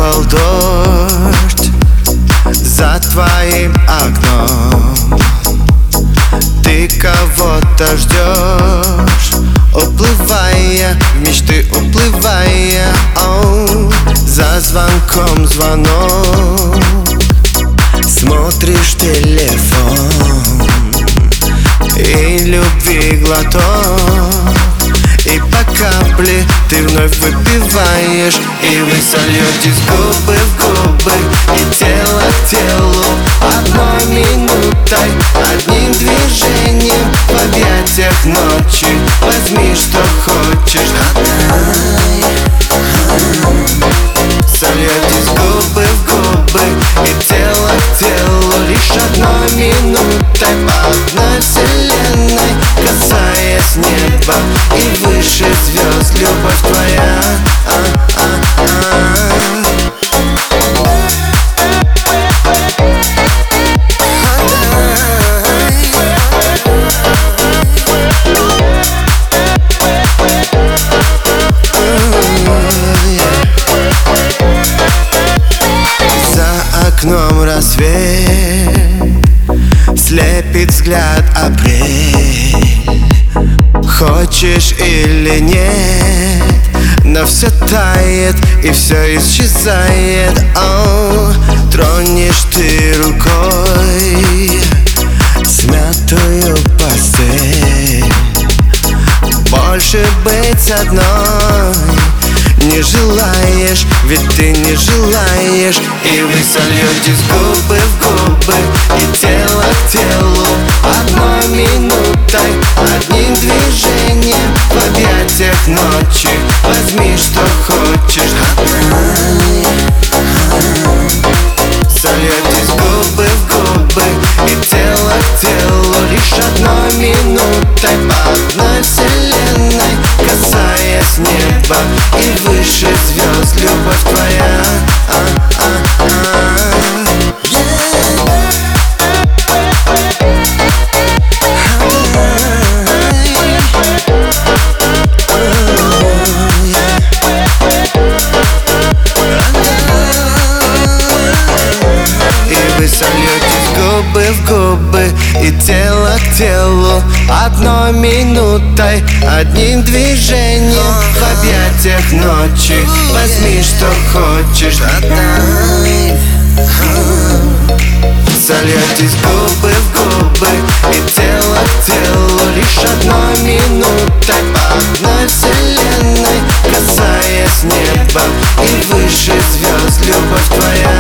капал дождь за твоим окном. Ты кого-то ждешь, уплывая, в мечты уплывая. За звонком звонок, смотришь телефон, и любви глоток, и по капле ты вновь выпиваешь. И вы сольетесь губы в губы, и тело к телу, одной минутой, одним движением в объятиях ночи. Возьми, что хочешь, отдай. Сольетесь губы в губы, и тело к телу, лишь одной минутой по одной вселенной, касаясь неба и выше звезд. Любовь твоя, За окном рассвет, слепит взгляд апрель. Хочешь или нет, но все тает и все исчезает. Тронешь ты рукой смятую постель. Больше быть одной не желаешь, ведь ты не желаешь. И вы сольетесь губы в губы, и тело к телу, одной минутой, одним движением в объятиях ночи. Возьми, что хочешь, отдай. Сольетесь губы в губы, и тело к телу, лишь одной минутой по одной вселенной, касаясь неба и выше звезд. Любовь твоя, Вы сольетесь губы в губы, и тело к телу, одной минутой, одним движением в объятиях ночи. Возьми, что хочешь, отдай. Сольетесь губы в губы, и тело к телу, лишь одной минутой по одной вселенной, касаясь неба и выше звезд. Любовь твоя.